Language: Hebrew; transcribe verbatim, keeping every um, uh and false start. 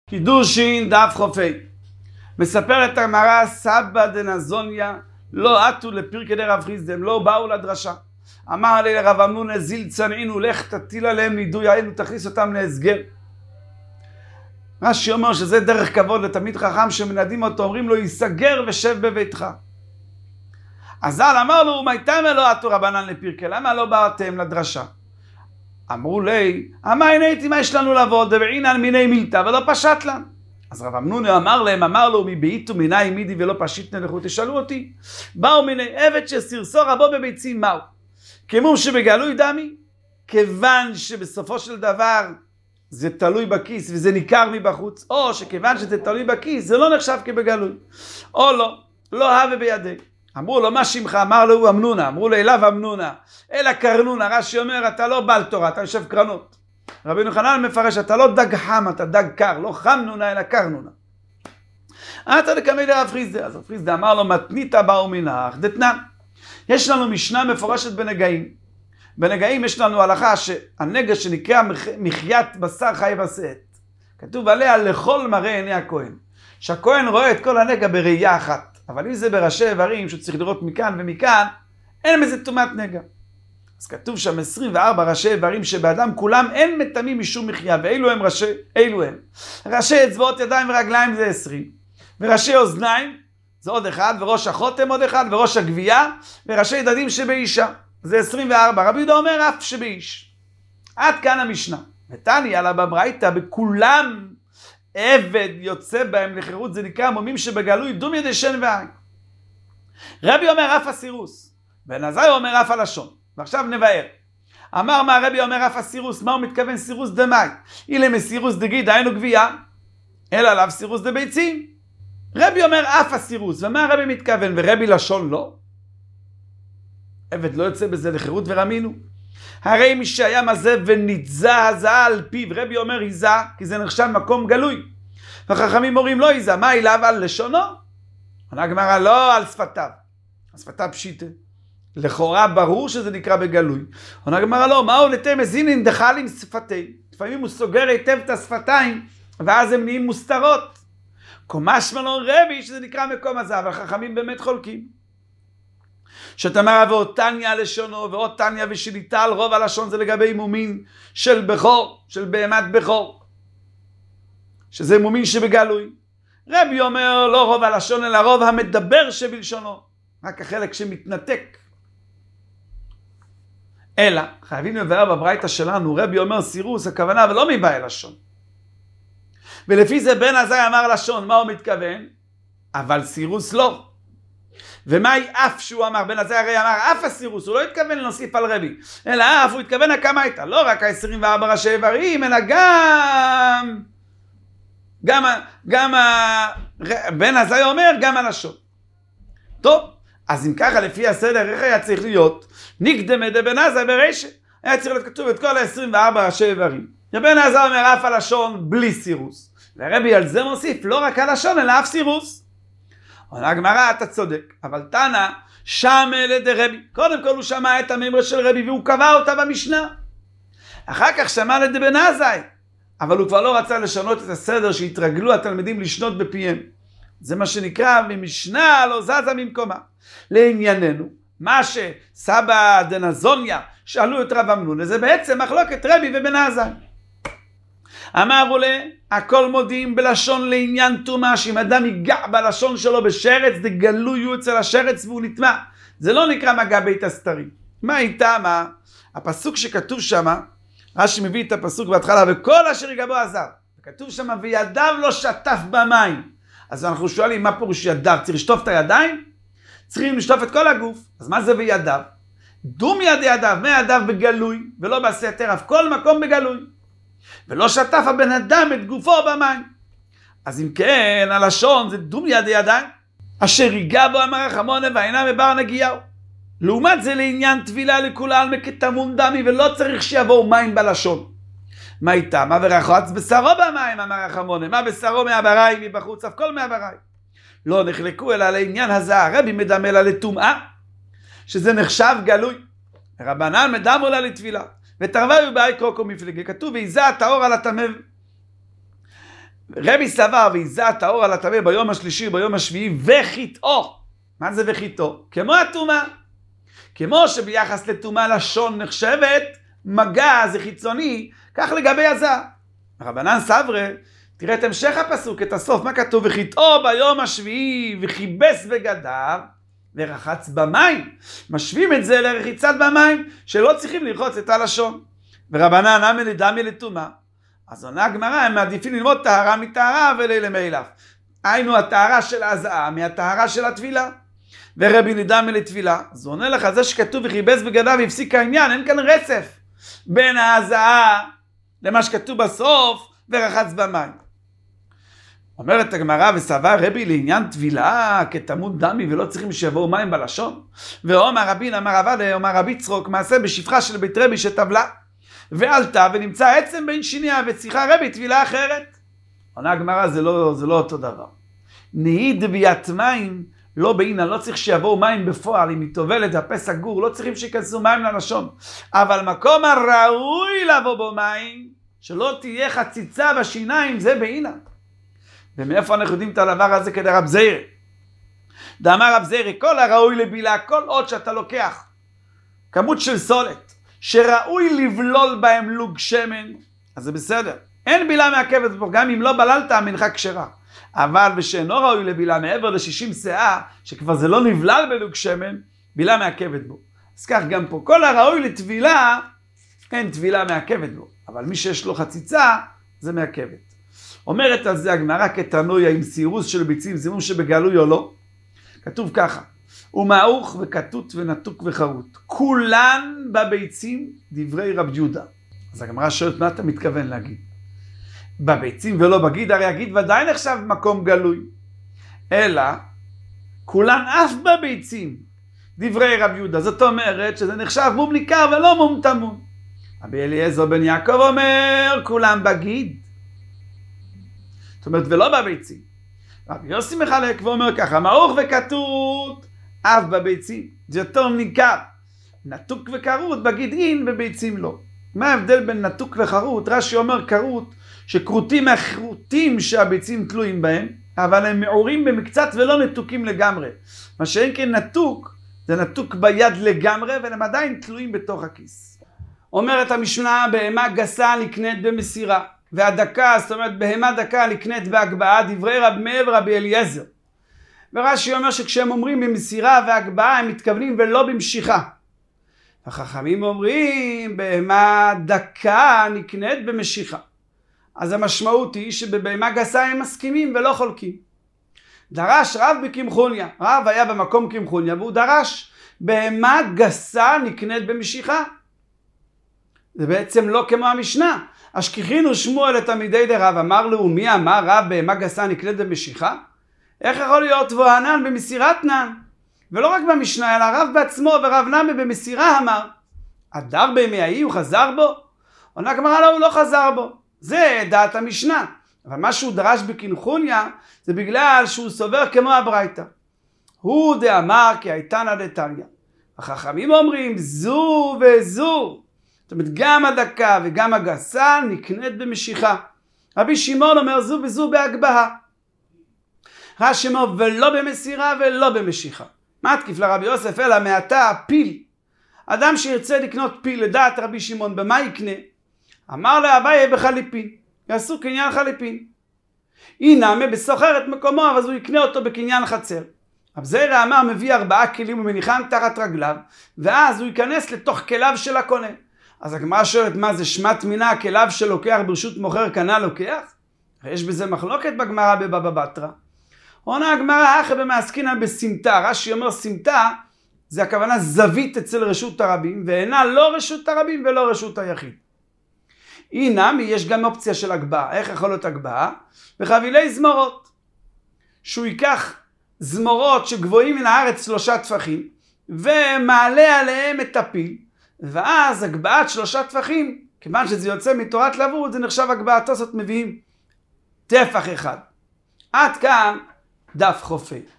קידושין דף חופי. מספרת הגמרא, סבא דנזוניה לא עטו לפרקי דרב חיסדא, הם לא באו לדרשה. אמר לי לרב אמנון, זיל צנעינו, לך תטיל עליהם נידוי עלינו, תכניס אותם להסגר. רש"י אומר שזה דרך כבוד לתלמיד חכם שמנדים אותו, אומרים לו ייסגר ושב בביתך. הז"ל אמר לו, מייתם לא עטו רבנן לפרקי, למה לא באתם לדרשה? אמרו לי, אמר הנה הייתי מה יש לנו לעבוד, דבעינן מיני מילתא ולא פשט לנו. אז רב אמנון אמר להם, אמר לו, מבעיתו מיני מידי ולא פשיטנה לכו, תשאלו אותי. באו מיני עבד שסרסור רבו בביצים, מהו? כמו שבגלוי דמי, כיוון שבסופו של דבר זה תלוי בכיס וזה ניכר מבחוץ, או שכיוון שזה תלוי בכיס זה לא נחשב כבגלוי, או לא, לא הווה בידי. אמרו לו, מה שמך? אמר לו, אמנונה. אמרו לו, אליו אמנונה, אלא קרנונה. רש"י אומר, אתה לא בעל תורה, אתה יושב קרנות. רבי יוחנן מפרש, אתה לא דג חם, אתה דג קר, לא חמנונה אלא קרנונה. אתה לקמי לרב חיסדא. אז רב חיסדא אמר לו, מתנית באו מנך דתנן. יש לנו משנה מפורשת בנגעים. בנגעים יש לנו הלכה שהנגע שנקרא מחיית בשר חי ושאת. כתוב עליה לכל מראה עיני הכהן. שהכהן רואה את כל הנגע בראייה אחת. אבל אם זה בראשי איברים שצריך לראות מכאן ומכאן, אין מזה טומאת נגע. אז כתוב שם עשרים וארבע ראשי איברים שבאדם כולם אין מטמאים משום מחיה, ואילו הם ראשי, אילו הם. ראשי אצבעות ידיים ורגליים זה עשרים, וראשי אוזניים זה עוד אחד, וראש החותם עוד אחד, וראש הגבייה, וראשי ידדים שבאישה, זה עשרים וארבע. רבי יהודה אומר אף שבאיש. עד כאן המשנה. ותני עלה בברייתא, בכולם עבד יוצא בהם לחירות, זה נקרא מומים שבגלוי דום ידי שן ועין. רבי אומר אף הסירוס, בן עזאי אומר אף הלשון. ועכשיו נבהר. אמר מה רבי אומר אף הסירוס, מה הוא מתכוון סירוס דמאי? אילם סירוס דגיד, היינו גבייה, אלא עליו סירוס דביצים. רבי אומר אף הסירוס, ומה רבי מתכוון? ורבי לשון לא? עבד לא יוצא בזה לחירות ורמינו. הרי מי שהיה מזה ונתזה הזעה על פיו, רבי אומר היזה, כי זה נחשב מקום גלוי. וחכמים אומרים לא היזה, מה אליו על לשונו? עונה הגמרא לא על שפתיו. השפתיו פשיטה. לכאורה ברור שזה נקרא בגלוי. עונה הגמרא לא, מהו לתי מזינין דחל עם שפתי. לפעמים הוא סוגר היטב את השפתיים, ואז הם נהיים מוסתרות. קומש מלון רבי שזה נקרא מקום הזה, אבל חכמים באמת חולקים. שאתה אומר, ועוד תניה לשונו, ועוד תניה ושליטה על רוב הלשון, זה לגבי מומין של בכור, של בהמת בכור. שזה מומין שבגלוי. רבי אומר, לא רוב הלשון, אלא רוב המדבר שבלשונו. רק החלק שמתנתק. אלא, חייבים לבאר בברייתא שלנו, רבי אומר סירוס, הכוונה, ולא מבאי לשון. ולפי זה בן עזאי אמר לשון, מה הוא מתכוון? אבל סירוס לא. ומהי אף שהוא אמר? בן עזאי הרי אמר אף הסירוס, הוא לא התכוון להוסיף על רבי, אלא אף הוא התכוון כמה הייתה, לא רק ה-עשרים וארבע ראשי איברים, אלא גם, גם, גם, בן עזאי אומר גם הלשון. טוב, אז אם ככה לפי הסדר, איך היה צריך להיות? נקדמה דבן עזאי ברישא, היה צריך להיות כתוב את כל ה-עשרים וארבע ראשי איברים. בן עזאי אומר אף הלשון בלי סירוס, ורבי על זה מוסיף לא רק הלשון אלא אף סירוס. עונה הגמרא, אתה צודק, אבל תנא שמע לדרבי. קודם כל הוא שמע את הממרה של רבי והוא קבע אותה במשנה. אחר כך שמע לדבן עזאי, אבל הוא כבר לא רצה לשנות את הסדר שהתרגלו התלמידים לשנות בפיהם. זה מה שנקרא ממשנה לא זזה ממקומה. לענייננו, מה שסבא דנזוניה שאלו את רב אמנון, זה בעצם מחלוקת רבי ובן עזאי. אמרו לה, הכל מודיעים בלשון לעניין טומאה, שאם אדם ייגע בלשון שלו בשרץ, זה גלוי הוא אצל השרץ והוא נטמא. זה לא נקרא מגע בית הסתרים. מה איתה? מה? הפסוק שכתוב שם, רש"י מביא את הפסוק בהתחלה, וכל אשר יגע בו עזר. כתוב שם, וידיו לא שטף במים. אז אנחנו שואלים, מה פירוש ידיו? צריך לשטוף את הידיים? צריכים לשטוף את כל הגוף. אז מה זה וידיו? דום יד ידיו, מידיו בגלוי, ולא בסתר, אף כל מקום בגלוי. ולא שטף הבן אדם את גופו במים. אז אם כן, הלשון זה דום יד ידיים, אשר ייגע בו אמר רחמונה ואינה מבר נגיהו. לעומת זה לעניין טבילה לכולה על מקטמון דמי, ולא צריך שיבואו מים בלשון. מה איתה? מה ורחץ בשרו במים אמר רחמונה, מה בשרו מהבראי מבחוץ, אף כל מהבראי. לא נחלקו אלא לעניין הזה, הרבי מדמה לה לטומאה, שזה נחשב גלוי. רבנן מדמו לה לטבילה. ותרוויו באי קרוקו מפלגה, כתוב ויזה הטהור על הטמא רבי סבר ויזה את האור על הטמא ביום השלישי ביום השביעי וחיטאו. מה זה וחיטאו? כמו הטומאה. כמו שביחס לטומאה לשון נחשבת, מגע זה חיצוני, כך לגבי הזעה. רבנן סברה, תראה את המשך הפסוק, את הסוף, מה כתוב? וחיטאו ביום השביעי וכיבס בגדיו ורחץ במים. משווים את זה לרחיצת במים, שלא צריכים לרחוץ את הלשון. ורבנן אמר לדמי לטומאה. אז עונה הגמרא, הם מעדיפים ללמוד טהרה מטהרה ולילה מאליו. היינו הטהרה של ההזעה מהטהרה של הטבילה. ורבי נדמי לטבילה. אז הוא עונה לך, זה שכתוב וכיבס בגדיו והפסיק העניין, אין כאן רצף בין ההזעה למה שכתוב בסוף ורחץ במים. אומרת הגמרא, וסבר רבי לעניין טבילה כתמות דמי ולא צריכים שיבואו מים בלשון. ואומר רבין אמר עבד אומר רבי צחוק מעשה בשפחה של בית רבי שטבלה ועלתה ונמצא עצם בין שיניה וצריכה רבי טבילה אחרת. עונה הגמרא, זה לא, זה לא אותו דבר. נהיד ביית מים לא בעינה, לא צריך שיבואו מים בפועל, אם היא טובלת הפה סגור, לא צריכים שיכנסו מים ללשון. אבל מקום הראוי לבוא בו מים, שלא תהיה חציצה בשיניים, זה בעינה. ומאיפה אנחנו יודעים את הדבר הזה כדי רב זירי? דאמר רב זירי, כל הראוי לבילה, כל עוד שאתה לוקח כמות של סולת, שראוי לבלול בהם לוג שמן, אז זה בסדר. אין בילה מעכבת בו, גם אם לא בללת, המנחה כשרה. אבל ושאינו ראוי לבילה מעבר ל-שישים שאה, שכבר זה לא נבלל בלוג שמן, בילה מעכבת בו. אז כך גם פה, כל הראוי לטבילה, אין טבילה מעכבת בו. אבל מי שיש לו חציצה, זה מעכבת. אומרת על זה הגמרא כתנויה עם סירוס של ביצים, זימום שבגלוי או לא. כתוב ככה, הוא מעוך וכתות ונתוק וחרוט. כולן בביצים דברי רב יהודה. אז הגמרא שואלת מה אתה מתכוון להגיד? בביצים ולא בגיד, הרי הגיד ודאי נחשב מקום גלוי. אלא, כולן אף בביצים דברי רב יהודה. זאת אומרת שזה נחשב מום ניכר ולא מום תמון. רבי אליעזר בן יעקב אומר, כולם בגיד. זאת אומרת, ולא בביצים. רבי יוסי מחלק ואומר ככה, מעוך וכתות אף בביצים. זה יותר ניכר. נתוק וכרות בגיד אין, בביצים לא. מה ההבדל בין נתוק וחרות? רש"י אומר כרות, שכרותים מהכרותים שהביצים תלויים בהם, אבל הם מעורים במקצת ולא נתוקים לגמרי. מה שאין כן נתוק, זה נתוק ביד לגמרי, והם עדיין תלויים בתוך הכיס. אומרת המשנה, בהמה גסה נקנית במסירה, והדקה, זאת אומרת, בהמה דקה נקנית בהגבהה, דברי רב מאיר ורבי אליעזר. ורש"י אומר שכשהם אומרים במסירה והגבהה, הם מתכוונים ולא במשיכה. החכמים אומרים, בהמה דקה נקנית במשיכה. אז המשמעות היא שבבהמה גסה הם מסכימים ולא חולקים. דרש רב בקמחוניה, רב היה במקום קמחוניה, והוא דרש, בהמה גסה נקנית במשיכה. זה בעצם לא כמו המשנה. השכיחינו שמואל לתלמידי דרב, אמר לו, מי אמר רב בהמה גסה נקנית במשיכה? איך יכול להיות והנן במסירת נן? ולא רק במשנה, אלא רב בעצמו ורב נמי במסירה אמר, הדר בימי ההיא הוא חזר בו? עונה הגמרא, לא, הוא לא חזר בו. זה דעת המשנה. אבל מה שהוא דרש בקמחוניה, זה בגלל שהוא סובר כמו הברייתא. הוא דאמר כי הייתנא דתניא. החכמים אומרים, זו וזו. זאת אומרת, גם הדקה וגם הגסה נקנית במשיכה. רבי שמעון אומר, זו וזו בהגבהה. רש"י אומר, ולא במסירה ולא במשיכה. מה תקיף לרבי יוסף? אלא מעתה פיל. אדם שירצה לקנות פיל לדעת רבי שמעון, במה יקנה? אמר לאביי בחליפין. יעשו קניין חליפין. הנה בסוחר את מקומו, אז הוא יקנה אותו בקניין חצר. רב זירא אמר, מביא ארבעה כלים ומניחם תחת רגליו, ואז הוא ייכנס לתוך כליו של הקונה. אז הגמרא שואלת, מה זה שמת מינה, הכליו שלוקח ברשות מוכר קנה לוקח? יש בזה מחלוקת בגמרא בבבא בתרא. עונה הגמרא, אחרי במעסקינן בסמטה. רש"י אומר סמטה, זה הכוונה זווית אצל רשות הרבים, ואינה לא רשות הרבים ולא רשות היחיד. הנה, יש גם אופציה של הגבהה. איך יכול להיות הגבהה? בחבילי זמורות. שהוא ייקח זמורות שגבוהים מן הארץ שלושה טפחים, ומעלה עליהם את הפיל, ואז הגבהת שלושה טפחים, כיוון שזה יוצא מתורת לבוד, זה נחשב הגבהת. תוספות מביאים טפח אחד. עד כאן דף חופי.